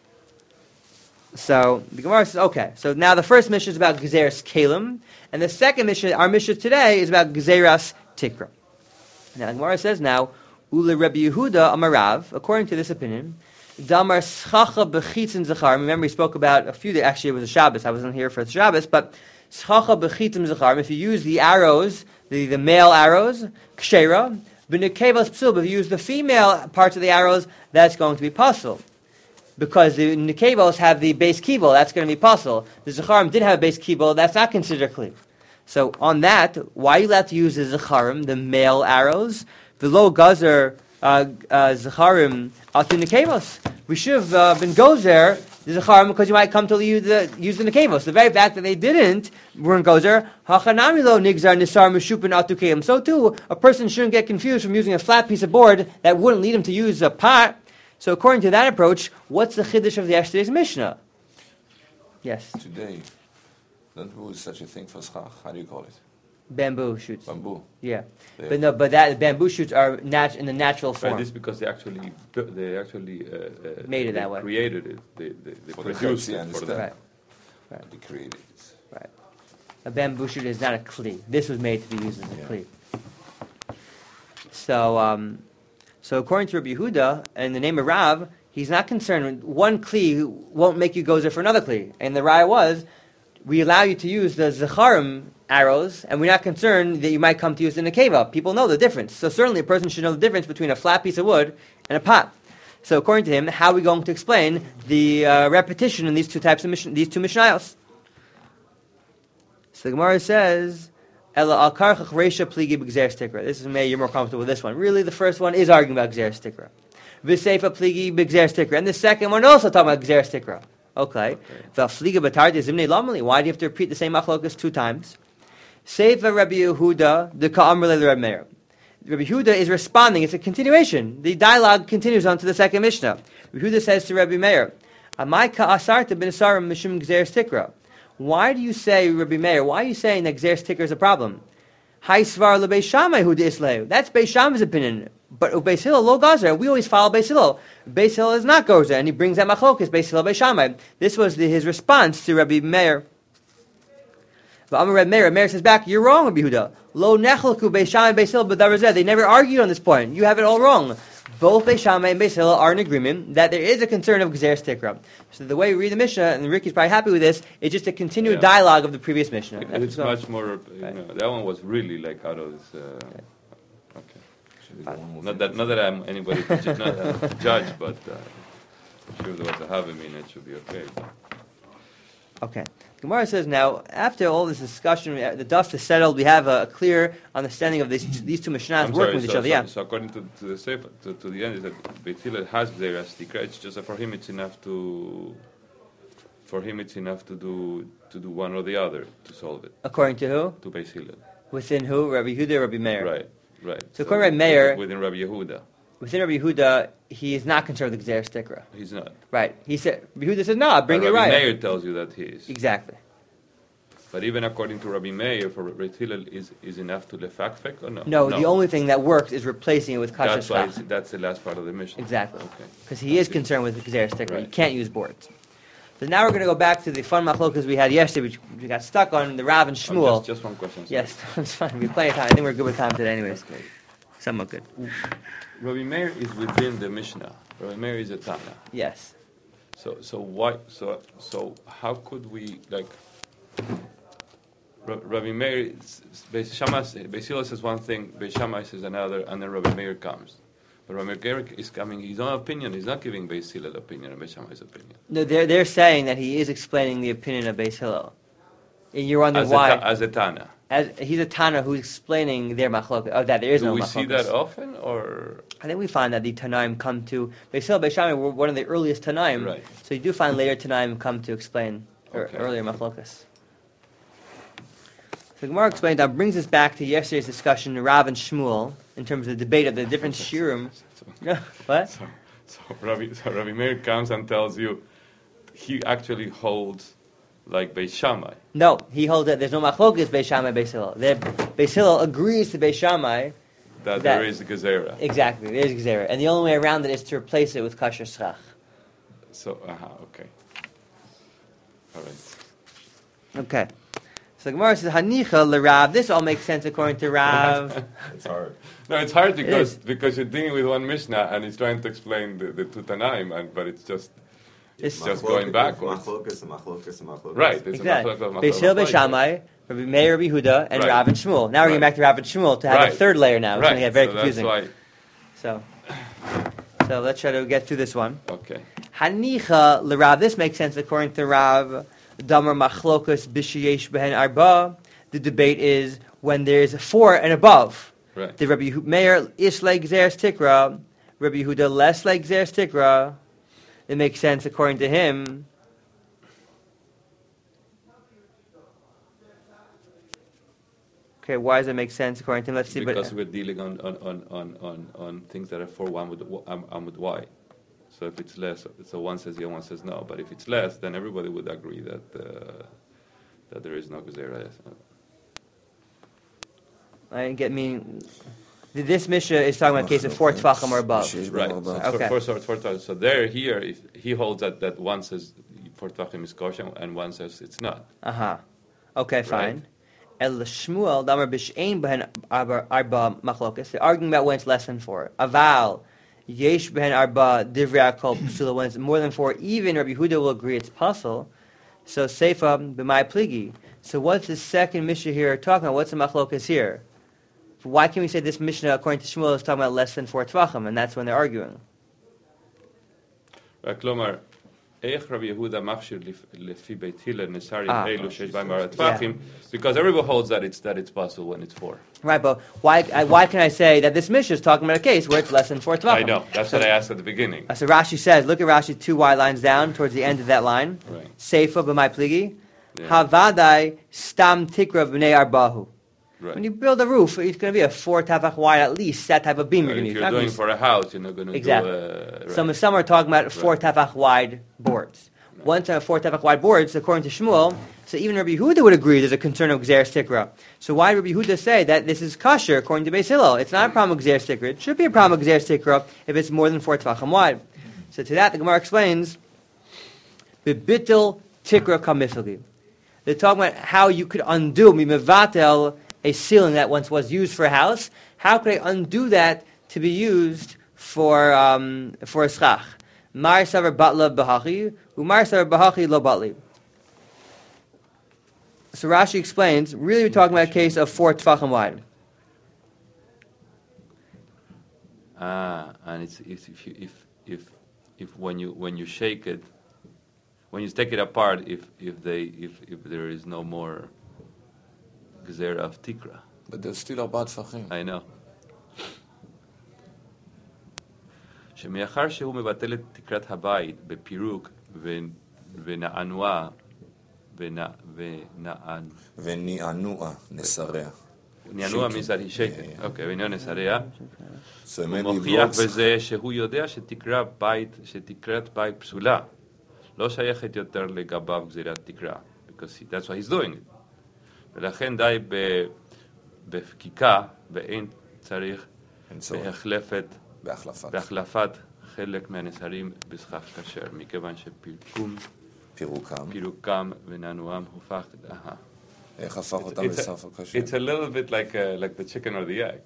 So the Gemara says, okay, so now the first Mishnah is about Gzeras Kalim, and the second Mishnah, our Mishnah today, is about Gzeras Tikra. Now, the Gemara says now, Ule Rabbi Yehuda Amarav, according to this opinion, Damar Schacha Bechitzim Zachar. Remember, we spoke about a few days, actually, it was a Shabbos. I wasn't here for the Shabbos, but Schacha Bechitzim Zachar, if you use the arrows, the, the male arrows, Kshera, B'nekevas Psul, if you use the female parts of the arrows, that's going to be puzzle. Because the Nekevos have the base kibble, that's going to be puzzle. The Zacharim did have a base kibble, that's not considered clean. So on that, why are you allowed to use the Zacharim, the male arrows? The low gazer uh, uh, Zacharim atu Nekevos. We should have uh, been gozer the Zacharim because you might come to use the use the Nekevos. The very fact that they didn't weren't gozer. Hachanami lo nigzar nisar meshupin atu keim. So too, a person shouldn't get confused from using a flat piece of board that wouldn't lead him to use a pot. So according to that approach, what's the chiddush of the yesterday's Mishnah? Yes. Today, don't we use such a thing for schach? How do you call it? Bamboo shoots. Bamboo. Yeah, They- but no, but that bamboo shoots are nat- in the natural Right, form. this is because they actually bu- they actually uh, uh, Made it they that way. created it. They they, they For the produced Chutzi, I it for understand. them. Right, right, They created it. right. A bamboo shoot is not a kli. This was made to be used as a Yeah. kli. So, um, so according to Rabbi Yehuda, in the name of Rav, he's not concerned. One kli won't make you gozer for another kli. And the raya was, we allow you to use the zacharim arrows, and we're not concerned that you might come to use the nekeva. People know the difference. So certainly a person should know the difference between a flat piece of wood and a pot. So according to him, how are we going to explain the uh, repetition in these two types of mission, these two mishnayos? So the Gemara says, "Ela al karchach reisha pligi b'gzer stikra." This is maybe you're more comfortable with this one. Really, the first one is arguing about gzer stikra. V'seifa pligi b'gzer stikra, and the second one also talking about gzer stikra. Okay. V'afliga b'tardi zimnei lamali. Why do you have to repeat the same machlokas two times? Seifa Rabbi Yehuda the ka'amr le Rabbi Meir. Rabbi Yehuda is responding. It's a continuation. The dialogue continues on to the second Mishnah. Rabbi Yehuda says to Rabbi Meir, "Amai ka'asarta ben asarim mishum gzer stikra." Why do you say, Rabbi Meir, why are you saying that gzer stikra is a problem? Hai svar le Beis Shammai hu d'isleu. That's Beis Shammai's opinion. But Beis Hillel lo gazer. We always follow Beis Hillel. Beis Hillel is not gozer, and he brings that machlokas Beis Hillel Beis Shammai. This was the, his response to Rabbi Meir. But Amar Rabbi Meir, Meir says back, "You're wrong, Rabbi Yehuda. Lo nechelku Beis Shammai Beis Hillel b'davar. They never argued on this point. You have it all wrong. Both Beis Shammai and Beis Hillel are in agreement that there is a concern of gzer stikra." So the way we read the Mishnah, and Ricky's probably happy with this, it's just a continued Yeah. dialogue of the previous Mishnah. It- That's It's all. much more. You Right. know, that one was really like out of this. Uh, okay. Actually, the one moving Not that to- not that I'm anybody to, ju- not, uh, to judge, but uh, I'm sure there was a havim, it should be okay. Okay. Gemara says now, after all this discussion, uh, the dust is settled, we have a, a clear understanding of these, these two Mishnahs I'm working sorry, with each so, other. so, Yeah. so according to, to the sefer, to, to the end, is that Beit Hillel has Gzeras Tikra. It's just that for him it's enough to. For him, it's enough to do to do one or the other to solve it. According to who? To Beis Hillel. Within who? Rabbi Yehuda or Rabbi Meir? Right, right. So according to Rabbi Meir- within, within Rabbi Yehuda, Within Rabbi Yehuda, he is not concerned with the Gzer Stikra. he's not. Right. He said, Rabbi Yehuda said, no, bring But it Rabbi right. Meir tells you that he is. Exactly. But even according to Rabbi Meir, for Beit Hillel is is enough to lefakfek or no? No, the only thing that works is replacing it with kasher That's why schach. it's, that's the last part of the mission. Exactly. Okay. Because he is concerned with the Gezer sticker. You Right. can't use boards. So now we're going to go back to the fun machlokas we had yesterday, which we got stuck on, the Rav and Oh, Shmuel. just, just one question. sorry. Yes, it's fine. We play time. I think we're good with time today anyways. Somewhat good. Rabbi Meir is within the Mishnah. Rabbi Meir is a Tana. Yes. So so why so so how could we like Ra- Rabbi Meir Beis Shammai Beis Hillel says one thing, Beis Shammai says another, and then Rabbi Meir comes. But Rabbi Meir is coming his own opinion. He's not giving Beis Hillel opinion and Beis Shammai's opinion. No, they're, they're saying that he is explaining the opinion of Beis Hillel. And you're wondering As why. a, ta- as a Tana. As, he's a Tana who's explaining their machlok. Oh, that there is Do no we machlokas. see that often or I think we find that the Tanaim come to Beis Hillel, Beis Shammai were one of the earliest Tanaim. Right. So you do find later Tanaim come to explain er- Okay. earlier machlokas. So Gemara explains that brings us back to yesterday's discussion, Rav and Shmuel, in terms of the debate of the different shiurim. No, what? so so Rabbi so Rabbi Meir comes and tells you he actually holds like Beis Shammai. No, he holds that there's no machlokas Beis Shammai, Beis Hillel. There- Beis Hillel agrees to Beis Shammai. That, That- there is a Gezerah. Exactly, there's Gezerah. And the only way around it is to replace it with kasher schach. So uh okay. All right. Okay. So Gemara says, Hanicha l'Rav. This all makes sense according to Rav. It's hard. No, it's hard because is. because you're dealing with one Mishnah and he's trying to explain the, the two Tanaim, and but it's just It's just going backwards. Machlokas and machlokas and machlokas. Right. It's Exactly. a machlok of Beis Hillel, machlok. Beis Shammai, Rabbi Meir, Rabbi Huda, and Right. Rav and Shmuel. Now we're getting Right. back to Rav and Shmuel to have Right. a third layer now. It's Right. going to get very so confusing. That's So, so let's try to get through this one. why. Okay. Hanicha l'Rav. This makes sense according to Rav. Damar machlokas b'sheyesh behen arba. The debate is when there's four and above. Right. The Rabbi Hu- Meir ish like zeres tikra, Rabbi Huda less like zeres tikra. It makes sense according to him. Okay, why does it make sense according to him? Let's see. Because but, we're dealing on on, on, on, on, on things that are for one with w- um, um, with y. So if it's less, so one says yeah, one says no. But if it's less, then everybody would agree that uh, that there is no gezerah. I didn't get me. This Mishnah is talking about a case of four tvachim or above. Right. So, Okay. for, for, for, for, so there, here, if he holds that, that one says for tvachim is kosher and one says it's not. Uh huh. Okay, fine. El Shmuel damar b'shein behen arba arba machlokas. They're arguing about when it's less than four. Aval yesh behen arba divrei akol psula. When it's more than four, even Rabbi Huda will agree it's puzzle. So seifa b'mai pligi. So what's the second Mishnah here talking about? What's the machlokas here? Why can we say this Mishnah, according to Shmuel, is talking about less than four tvachim, and that's when they're arguing? כלומר, איך רבי יהודה מכשיר לפי בית הלל נסרים Ah. אלו שיש בהם ארבע טווחים, because everybody holds that it's that it's possible when it's four. Right, but why, I, why can I say that this Mishnah is talking about a case where it's less than four tvachim? I know, that's So- what I asked at the beginning. Uh, So Rashi says, look at Rashi two white lines down towards the end of that line. Right. Seifa b'mai pligi. Yeah. Havadai stam tikra b'nei arbahu. Right. When you build a roof, it's going to be a four tavach wide at least. That type of beam But you're going to if use. you're Not gonna doing use- for a house, you're not going to Exactly. do uh, right. Some some are talking about four Right. tavach wide boards. Once on four tavach wide boards, according to Shmuel, so even Rabbi Yehuda would agree there's a concern of Gzer Stikra. So why did Rabbi Yehuda say that this is kosher according to Beis Hillel? It's not a problem with Gzer Stikra. It should be a problem with Gzer Stikra if it's more than four tavachim wide. So to that, the Gemara explains, Bibitil Tikra kamifali. They're talking about how you could undo mimevatel a ceiling that once was used for a house. How could I undo that to be used for um, for a schach? Mar savar batla b'hachi, umar savar b'hachi lo batli. So Rashi explains, really we're talking about a case of four tefachim wide. Ah, and it's, it's if you if if if when you when you shake it, when you take it apart, if if they if if there is no more gzera of tikra. But there's still ארבעה טפחים. I know. שמאחר שהוא מבטל את תקרת הבית בפירוק ונענוע ונען ונענוע, נסרע. נענוע means that he shake it. אוקיי, ונענוע נסרע. So הוא maybe מוכיח blocks. בזה שהוא יודע שתקרה בית, שתקרת בית פסולה. לא שייכת יותר לגביו גזירת תקרה. Because he, that's why he's doing it. ולכן די ב- בפקיקה, ואין צריך אין צורך. בהחלפת, בהחלפת. בהחלפת חלק מהנסרים בסכך כשר, מכיוון שפירקום, פירוקם. פירוקם ונענועם הופך דהה. איך הפך אותם It's a, לספר כשר? it's a little bit like, uh, like the chicken or the egg.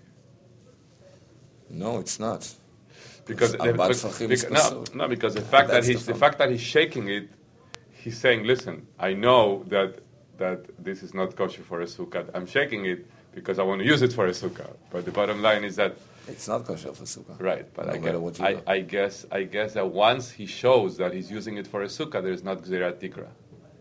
No, it's not. Because the, ארבע because- טפחים because- is no, פסול. no, because the fact that That's he's the the fun. fact that he's shaking it, he's saying, "Listen, I know that that this is not kosher for a sukkah. I'm shaking it because I want to use it for a sukkah." But the bottom line is that It's not kosher for sukkah. right. But No I, matter guess, what you I, do. I guess I guess that once he shows that he's using it for a sukkah, there is not gzerat tikra.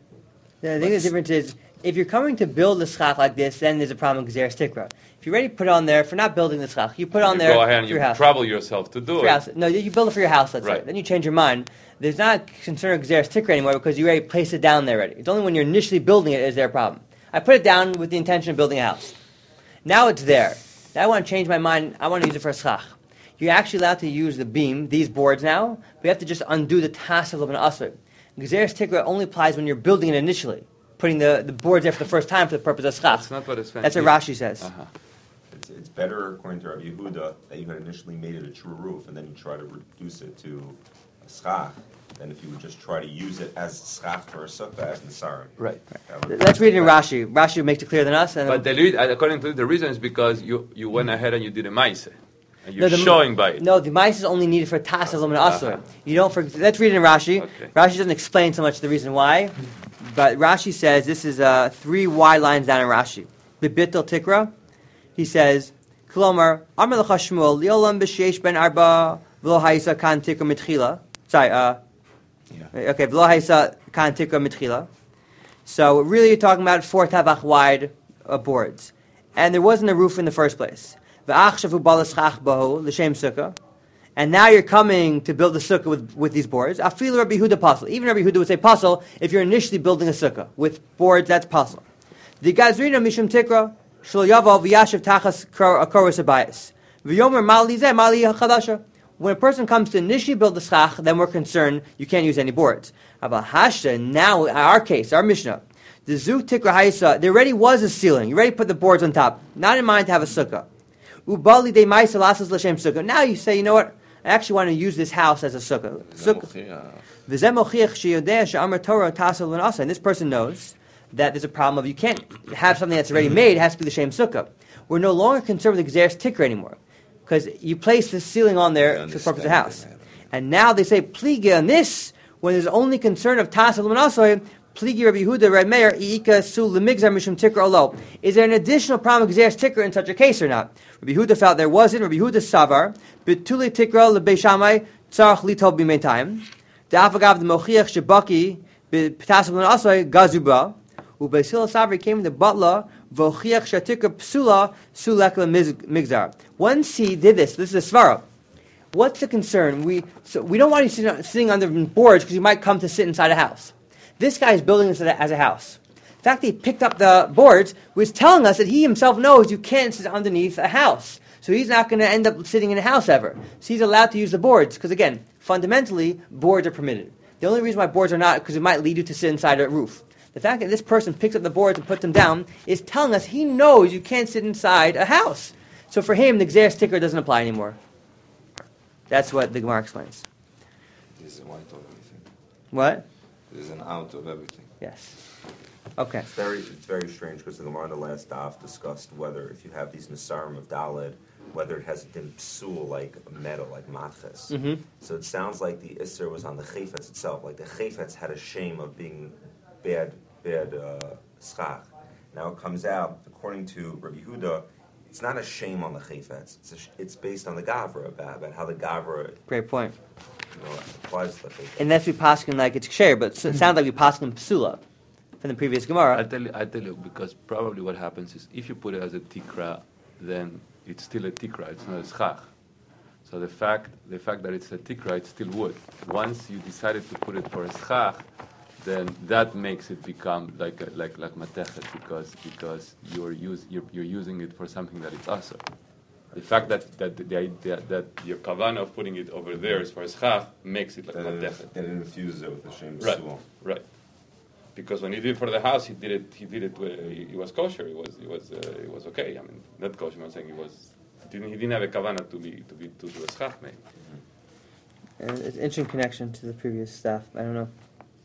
The thing the difference is, if you're coming to build the schach like this, then there's a problem with Gezeres Tikra. If you already put on there for not building the schach, you put on you there go ahead and for you your house. trouble yourself to do For your it. house. No, you build it for your house, let's Right. say. Then you change your mind. There's not a concern of Gezeres Tikra anymore because you already placed it down there already. It's only when you're initially building it is there a problem. I put it down with the intention of building a house. Now it's there. Now I want to change my mind. I want to use it for a schach. You're actually allowed to use the beam, these boards now, but you have to just undo the tassel of an asr. Gezeres Tikra only applies when you're building it initially, putting the, the boards there for the first time for the purpose of schach. That's not what it's saying. That's what Rashi says. Uh-huh. It's, it's better, according to Rabbi Yehuda, that you had initially made it a true roof and then you try to reduce it to a schach, than if you would just try to use it as schach for a sukkah as Nasarim. Right. Let's read it in Rashi. Rashi makes it clearer than us. And But the, re- according to the reason is because you, you went ahead and you did a maise. And you're No, the- showing by it. No, the mice is only needed for tassel and asur. Uh-huh. You don't. For, let's read it in Rashi. Okay. Rashi doesn't explain so much the reason why, but Rashi says this is uh, three Y lines down in Rashi. Bibitel Tikra. He says, "Klomar Amar Lecha Shmuel Liolam b'sheish ben arba v'lo ha'isa kan tikra mitchila." Sorry. Uh, Yeah. Okay. V'lo ha'isa kan tikra mitchila. So really, you're talking about four tavach wide uh, boards, and there wasn't a roof in the first place. V'achshavu balaschach bahu l'shem sukkah, and now you're coming to build a sukkah with, with these boards. Afilu Rabbi Yehuda pasul. Even Rabbi Yehuda would say pasul if you're initially building a sukkah with boards. That's pasul. The gazrina mishum tikra shel yavav v'yashiv tachas akoros abayis v'yomer mali zeh mali chadasha. When a person comes to initially build the schach, then we're concerned you can't use any boards. About hashta, now in our case, our Mishnah, the zu tikra haisa, there already was a ceiling. You already put the boards on top, not in mind to have a sukkah. Ubali de ma'isa lasas l'shem sukkah. Now you say, you know what? I actually want to use this house as a sukkah. Sukkah. V'zeh mochiach sheyodeh she'amar Torah tasel v'nasa. And this person knows that there's a problem of you can't have something that's already made. It has to be the shem sukkah. We're no longer concerned with the Gezeres Tikra anymore because you place the ceiling on there for the purpose of the house. And now they say pliga on this when there's only concern of tasel v'nasa. Pligi Rabbi Yehuda, Rabbi Meir, Iika Sul Lemigzar Mishum Tikra Olo. Is there an additional problem of Gezeres Tikra in such a case or not? Rabbi Yehuda felt there wasn't. Rabbi Yehuda Savar, Betuli Tikra Lebei Shammai Tzarach Litov B'mei Time. Da'afagav the Mochiach Shebaki B'Tasab L'Asoi Gazuba. Ubesil Savri came in the Butler Vochiach Shatikra Psula Sulek Lemigzar. Once he did this, this is a svara. What's the concern? We so we don't want you sitting, sitting on the boards because you might come to sit inside a house. This guy is building this as a house. The fact that he picked up the boards was telling us that he himself knows you can't sit underneath a house. So he's not going to end up sitting in a house ever. So he's allowed to use the boards. Because again, fundamentally, boards are permitted. The only reason why boards are not, because it might lead you to sit inside a roof. The fact that this person picks up the boards and puts them down is telling us he knows you can't sit inside a house. So for him, the Gezeres Tikra doesn't apply anymore. That's what the Gemara explains. There's a white of everything. What? There's an out of everything. Yes. Okay. It's very, it's very strange because the Gemara in the last daf discussed whether if you have these Nasarim of Daled, whether it has been psul like metal, like matches. Mm-hmm. So it sounds like the Isser was on the Chayfetz itself. Like the Chayfetz had a shame of being bad, bad uh, schach. Now it comes out, according to Rabbi Yehuda, it's not a shame on the Chayfetz. It's, a sh- it's based on the Gavra, about, about how the Gavra, Great point. you know, applies to the Chayfetz. Unless we paskin like it's kosher, but it sounds like we paskin psula from the previous I Gemara. tell you, I tell you, because probably what happens is if you put it as a tikra, then it's still a tikra. It's not a schach. So the fact, the fact that it's a tikra, it's still wood. Once you decided to put it for a schach, then that makes it become like a, like like matechet because because you're use you're, you're using it for something that it's also. The fact that that the idea that your kavanah of putting it over there is for a schach makes it like Then it, matechet. then it infuses it with the shame Right, psul. right. because when he did it for the house, he did it. He did it. Uh, he, he was kosher. It was. It was. Uh, it was okay. I mean, not kosher. I'm saying it was. He didn't, he didn't have a kavanah to be to be to do a schach maybe. And it's an interesting connection to the previous stuff. I don't know.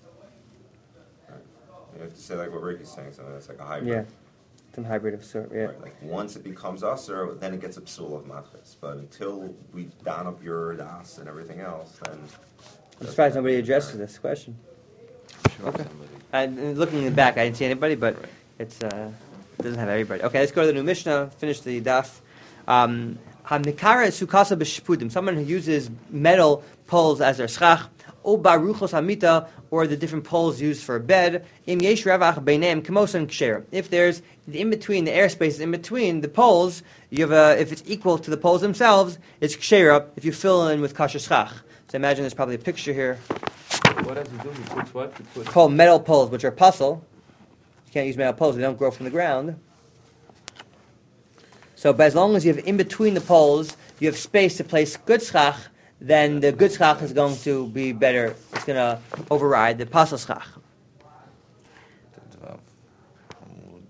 You have to say like what Ricky's saying, so that's like a hybrid. Yeah, some hybrid of sort. Yeah. Right, like once it becomes usher, then it gets a psul of matches. But until we don up your das and everything else, then. I'm surprised nobody addresses this question. Sure, Okay. somebody. And looking in the back, I didn't see anybody, but Right. it's uh, it doesn't have everybody. Okay, let's go to the new Mishnah. Finish the daf. Um, Hamikara sukasa b'shpudim. Someone who uses metal poles as their schach, or baruchos hamita, or the different poles used for a bed. Im yesh ravach beineim k'mosan ksher. If there's in between the airspace in between the poles, you have a, if it's equal to the poles themselves, it's ksher. If you fill in with kasher schach. So imagine there's probably a picture here. What does he do? He puts what? He puts. Called metal poles, which are puzzle. You can't use metal poles; they don't grow from the ground. So, but as long as you have in between the poles, you have space to place good schach, then the good schach is going to be better. It's going to override the puzzle schach. ט"ו. עמוד.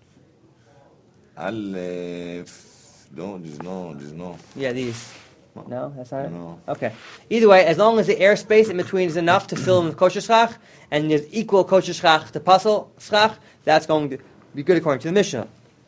א', no, there's no, there's no. Yeah, these. No, that's not it. No. Okay. Either way, as long as the airspace in between is enough to fill in with kosher schach, and there's equal kosher schach to puzzle schach, that's going to be good according to the Mishnah.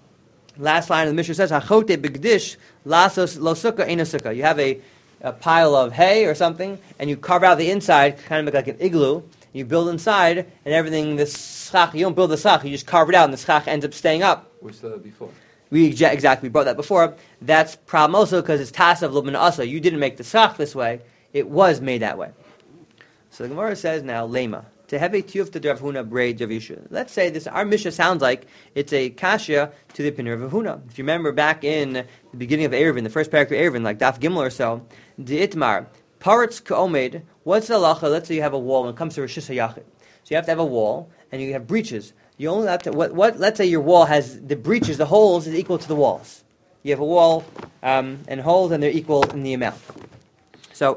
Last line of the Mishnah says, "Hachote begdish lasos lo sukkah eno sukkah." You have a, a pile of hay or something, and you carve out the inside, kind of make like an igloo. You build inside, and everything. The schach, you don't build the schach, you just carve it out, and the schach ends up staying up. We said that before. We exa- exactly we brought that before. That's problem also because it's tasav lubin asa. You didn't make the schach this way; it was made that way. So the Gemara says now, lema. To have a tiyuf to Rav Huna braid Rav Yishu. Let's say this. Our Mishnah sounds like it's a kasha to the opinion of Rav Huna. If you remember back in the beginning of Eruvin, the first paragraph of Eruvin, like Daf Gimel or so, the Itmar paritz ka'omed. What's the halacha? Let's say you have a wall when it comes to Rosh Hashayachid. So you have to have a wall, and you have breaches. You only have to. What? What? Let's say your wall has the breaches, the holes is equal to the walls. You have a wall um, and holes, and they're equal in the amount. So.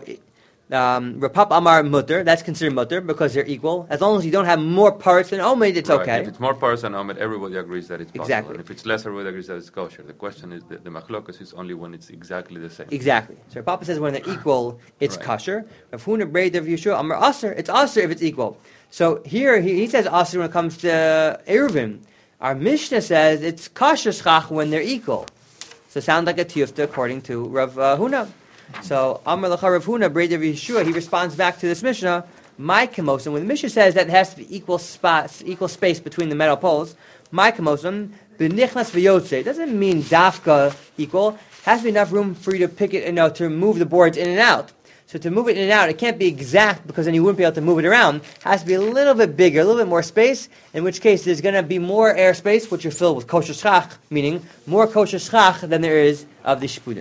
Um, Rapap Amar Mutter, that's considered Mutter because they're equal. As long as you don't have more parts than Omed, it's Right. okay. If it's more parts than Omed, everybody agrees that it's possible. Exactly. And if it's less, everybody agrees that it's kosher. The question is, the, the machlokas is only when it's exactly the same. Exactly. So Papa says when they're equal, it's Right. kosher. Rav Huna braid of Yeshua Amar Aser, it's Aser if it's equal. So here he, he says Aser when it comes to Eruvin. Our Mishnah says it's kosher schach when they're equal. So it sounds like a tiyufta according to Rav uh, Huna. So Amar Lacha Rav Huna braid of Yeshua, he responds back to this Mishnah. My kemosim, when the Mishnah says that it has to be equal spots, equal space between the metal poles, my kemosim, b'nichnas v'yotze, doesn't mean dafka equal. It has to be enough room for you to pick it, you know, to move the boards in and out. So to move it in and out, it can't be exact because then you wouldn't be able to move it around. It has to be a little bit bigger, a little bit more space, in which case there's going to be more air space, which you fill with kosher schach, meaning more kosher schach than there is of the shpudim.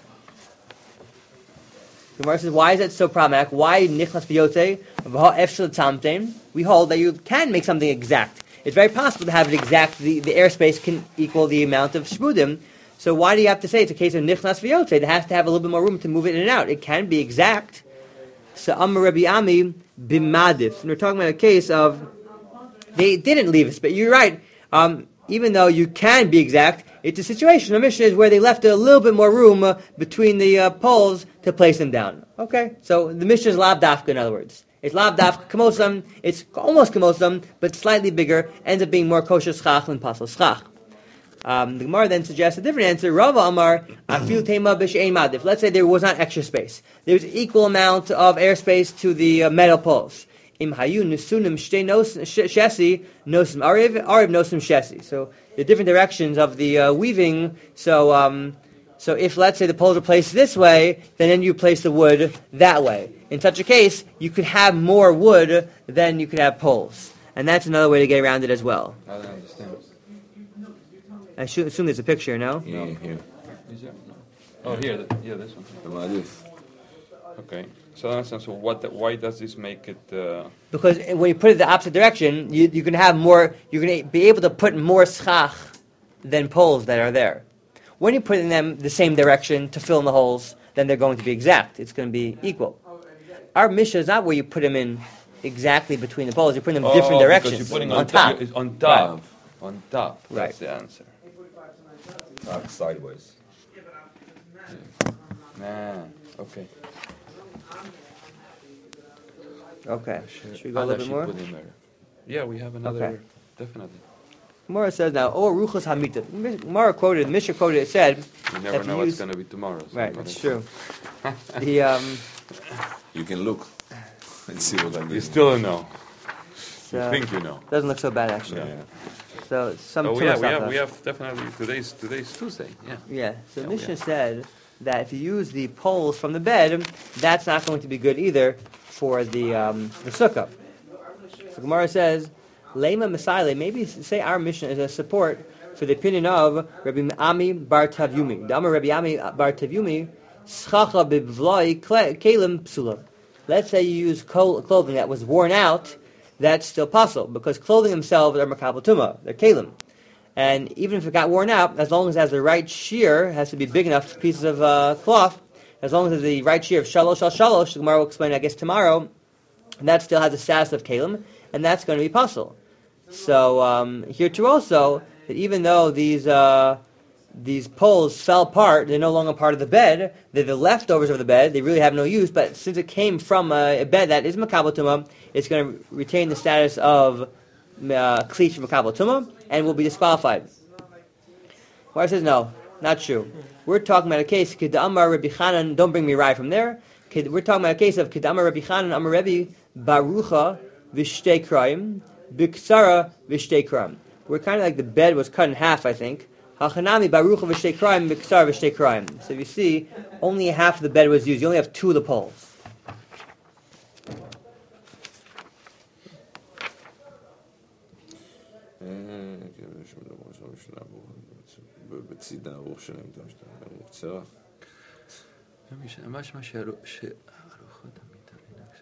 The Gemara says, why is that so problematic? Why nichlas v'yotze v'ha'efshel tamtein? We hold that you can make something exact. It's very possible to have it exact. The, the airspace can equal the amount of shpudim. So why do you have to say it's a case of nichlas v'yotze? It has to have a little bit more room to move it in and out. It can be exact. So Amar Rabbi Ami b'madif. And we're talking about a case of they didn't leave us, but you're right. Um, even though you can be exact, it's a situation. The Mishnah is where they left a little bit more room uh, between the uh, poles to place them down. Okay, so the Mishnah is lav dafka, in other words. It's lav dafka kamosam. It's almost kamosam, but slightly bigger. Ends up being more kosher schach than pasal schach. Um, the Gemara then suggests a different answer. Rava Amar afil tema b'she'ein madif. Let's say there was not extra space. There's equal amount of airspace to the uh, metal poles. Im hayu nusunim shtei shesi nosim ariv ariv nosim shesi. So the different directions of the uh, weaving. So um, so if let's say the poles are placed this way, then then you place the wood that way. In such a case, you could have more wood than you could have poles, and that's another way to get around it as well. I don't understand. I should assume there's a picture, no? Yeah, here. Is there? No. Oh, here. The, yeah, this one. במעדיף. Okay. So, that's- so what? Why does this make it? Uh, Because when you put it the opposite direction, you, you can have more. You're going to be able to put more schach than poles that are there. When you put in them the same direction to fill in the holes, then they're going to be exact. It's going to be equal. Our Mishnah is not where you put them in exactly between the poles. You're putting them Oh, different because directions. you're putting on, on top. It's on top. On top. Right. That's the answer. Not sideways. Nah. Okay. Okay. Should we go a Allah little bit should more? put in there. Yeah, we have another. Okay. Definitely. Gemara says now, "Oh, ruchos hamita." Gemara quoted, Mishnah quoted. It said, You never if know you what's use- going to be tomorrow. so "Right, you that's gotta- true." The um, You can look and see what I mean. You still don't know. You uh, think you know. doesn't look so bad actually. Yeah, yeah. So some Oh, Torah yeah, we stuff, have, though. we have definitely. Today's today's Tuesday. Yeah. Yeah. So Yeah, Mishnah yeah. said that if you use the poles from the bed, that's not going to be good either for the um, the sukkah. So Gemara says, "Lema Masaile." Maybe say our Mishnah is a support for the opinion of Rabbi Ami Bar Tavyumi. The Amar Rabbi Ami Bar Tavyumi, Schacha bivloi kelim psula. Let's say you use col- clothing that was worn out, that's still possible because clothing themselves are makabel tumah, they're kelim. And even if it got worn out, as long as it has the right shear, it has to be big enough pieces of uh, cloth, as long as it's the right shear of shalosh al shalosh, the Gemara will explain, I guess, tomorrow, and that still has the status of kelim, and that's going to be possible. So um, here too also, that even though these uh, these poles fell apart, they're no longer part of the bed, they're the leftovers of the bed, they really have no use, but since it came from a, a bed that is makabel tumah, it's going to retain the status of uh, kli from makabel tumah, and will be disqualified. Why says no, not true. We're talking about a case, Kedamar Rabbi Chanan, don't bring me right from there, we're talking about a case of Kedamar Rabbi Chanan, Amar Rebbe, Barucha, Vishtei Kraim, Biksara, Vishtei Kraim. We're kind of like the bed was cut in half, I think. Hachanami Barucha Vishtei Kraim, Biksara, Vishtei Kraim. So you see, only half of the bed was used. You only have two of the poles. בצידה הארוך שלהם, קצרה. משמע שארוחות המיטה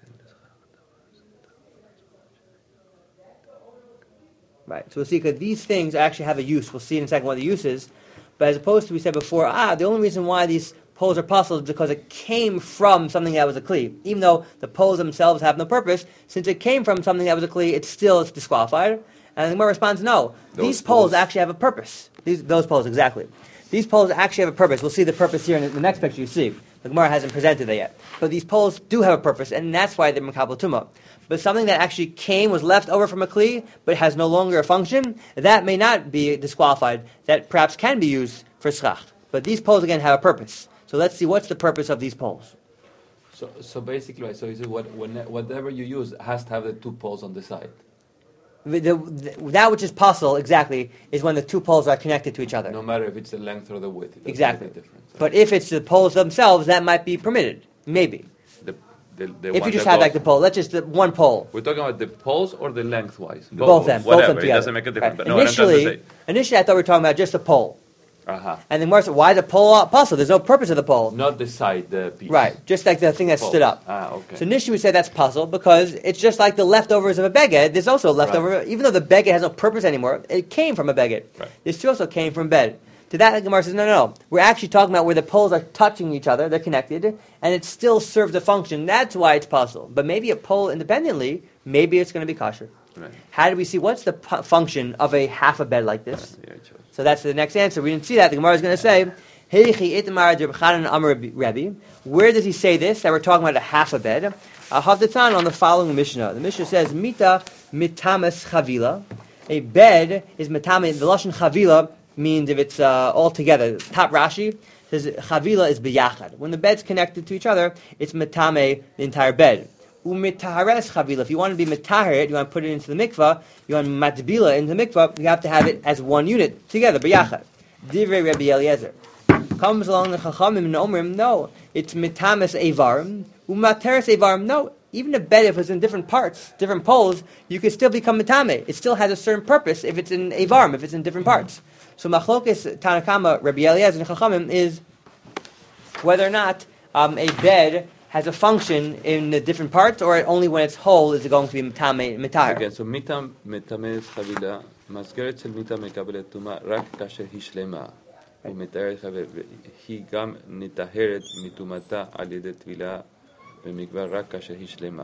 Right. So we'll see, because these things actually have a use. We'll see in a second what the use is. But as opposed to, we said before, ah, the only reason why these poles are possible is because it came from something that was a kli. Even though the poles themselves have no purpose, since it came from something that was a kli, it's still it's disqualified. And the Gemara responds, no. Those These poles poles. actually have a purpose. These, those poles, exactly. These poles actually have a purpose. We'll see the purpose here in the next picture you see. The Gemara hasn't presented that yet. But these poles do have a purpose, and that's why they're makabel tumah. But something that actually came, was left over from a kli, but has no longer a function, that may not be disqualified. That perhaps can be used for schach. But these poles, again, have a purpose. So let's see, what's the purpose of these poles? So, so basically, right, so you say what, when, whatever you use has to have the two poles on the side. The, the, the, that which is possible, exactly, is when the two poles are connected to each other. No matter if it's the length or the width. It doesn't Exactly. make a difference. But if it's the poles themselves, that might be permitted. Maybe. The, the, the If one you just that had goes- like the pole, let's just the one pole. We're talking about the poles or the lengthwise? Both of them, both of Whatever, them it together. doesn't make a difference. Right. But no, what I'm trying to Initially, say. initially I thought we were talking about just a pole. Uh-huh. And then Gemara said, why the pole possible? There's no purpose of the pole. Not the side, the piece. Right, just like the thing that Pole. stood up. Ah, okay. So initially we said that's puzzle because it's just like the leftovers of a beged. There's also a leftover, even though the beged has no purpose anymore, it came from a beged. Right. This too also came from bed. To that, the Gemara says, no, no, no. We're actually talking about where the poles are touching each other, they're connected, and it still serves a function. That's why it's puzzle. But maybe a pole independently, maybe it's going to be kosher. Right. How do we see what's the pu- function of a half a bed like this? Yeah, sure. So that's the next answer. We didn't see that. The Gemara is going to say, Heichi Itamar de Reb Chanan Amar Rebbe. Where does he say this? That we're talking about a half a bed. Uh, Havdatan on the following Mishnah. The Mishnah says, Mita mitamas chavila. A bed is mitame. The lashon chavila means if it's uh, all together. Top Rashi says chavila is biyachad. When the bed's connected to each other, it's mitame the entire bed. Umitahares chavila. If you want to be mitaher, you want to put it into the mikvah, you want matbila into the mikvah, you have to have it as one unit together, biyachad. Divrei Rabbi Eliezer. Comes along the chachamim and omrim, no, it's mitames evarim, umateres evarim, no. Even a bed, if it's in different parts, different poles, you can still become mitame. It still has a certain purpose if it's in evarim, if it's in different parts. So machlokes Tanakama, Rabbi Eliezer and chachamim is whether or not um, a bed has a function in the different parts, or only when it's whole is it going to be mitame, mitaher. Again, so מיטה מטמאת חבילה, מסגרת של מיטה מקבלת טומאה רק כאשר היא שלמה. ומתארת חבילה, היא גם נטהרת מטומאתה על ידי טבילה במקווה רק כאשר היא שלמה.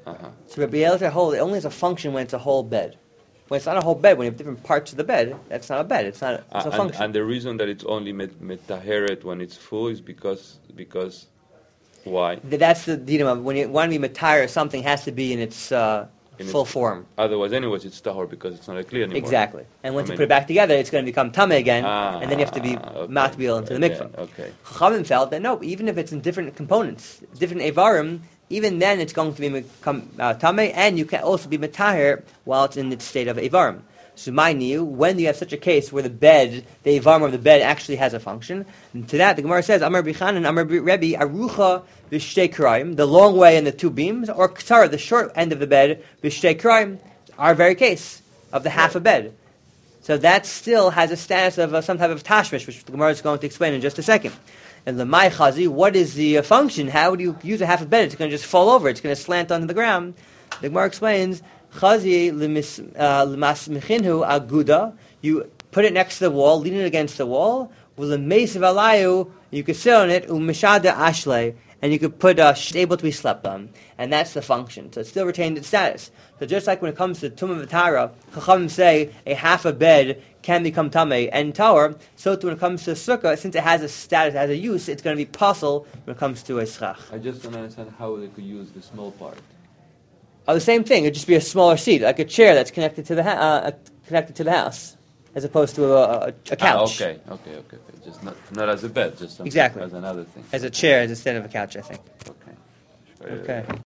Uh-huh. So Rabbi Elazar hold it only has a function when it's a whole bed. When it's not a whole bed, when you have different parts of the bed, that's not a bed. It's not. It's Uh, a and, function. and the reason that it's only met, metaheret when it's full is because because why? Th- That's the dilemma. of when you want to be matire, something has to be in its uh, In full its- form. Otherwise, anyways, it's tahor because it's not a clear anymore. Exactly. And once I you mean- put it back together, it's going to become tame again, Ah, and then you have to be okay. matbil into the Again, mikvah. okay. Chachamim felt that no, even if it's in different components, different evarim, even then it's going to be become uh, tame, and you can also be matahir while it's in its state of evarim. So my new, when you have such a case where the bed, the evarim of the bed actually has a function, and to that the Gemara says, Amar Bichanan, Amar Rebbe, Arucha v'shtei krayim, the long way and the two beams, or Ksara, the short end of the bed, v'shtei krayim, our very case of the half a bed. So that still has a status of uh, some type of tashmish, which the Gemara is going to explain in just a second. And the Mai Chazi, what is the uh, function? How would you use a half a bed? It's going to just fall over. It's going to slant onto the ground. The Gemara explains, Chazi l'masmichinhu aguda. You put it next to the wall, lean it against the wall. With a mace of alayu, you could sit on it. Umishada ashle, and you could put uh, able to be slept on, and that's the function. So it still retained its status. So just like when it comes to tumah v'tara, Chachamim say a half a bed can become tamei and tower. So too when it comes to sukkah, since it has a status, has a use, it's going to be puzzle when it comes to a schach. I just don't understand how they could use the small part. Oh, the same thing. It'd just be a smaller seat, like a chair that's connected to the ha- uh, connected to the house, as opposed to a, a, a Ah, couch. okay, okay, okay, okay. Just not not as a bed, just something Exactly. as another thing. As a chair instead of a couch, I think. Okay. Uh, Okay.